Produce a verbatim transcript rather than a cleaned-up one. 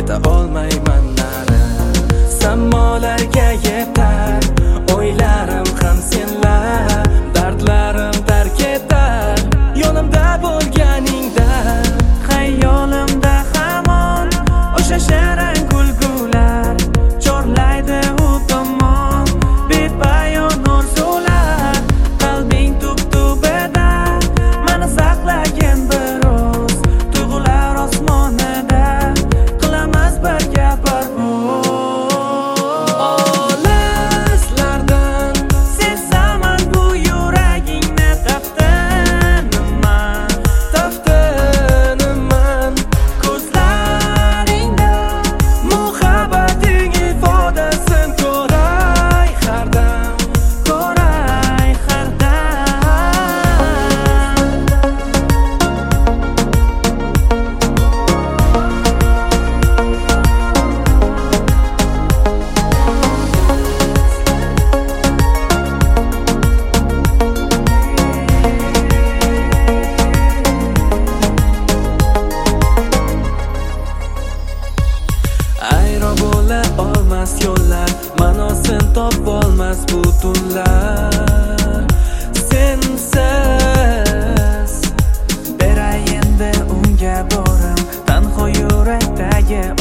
yeta olmayman nari. Samolarga yetar o'ylarim ham senlar, dardlarim tark etar yonimda bo'lganingda. Xayolimda hamon o'sha sharang kulgular chorlaydi u tomon bepayon orzular. Qalbing tub-tubida meni saqlagan biroz tuyg'ular osmonida qilamiz birga parvoz. Olislardan sezaman bu yuragingni taftiniman, taftiniman. ko'zlaringda Muhabbating ifodasin ko'ray har dam, ko'ray har dam. ayro bo'la olmas yo'llar, ma'nosin topolmas bu tunlar. Sensiz Beray endi unga borim tanho yurakdagi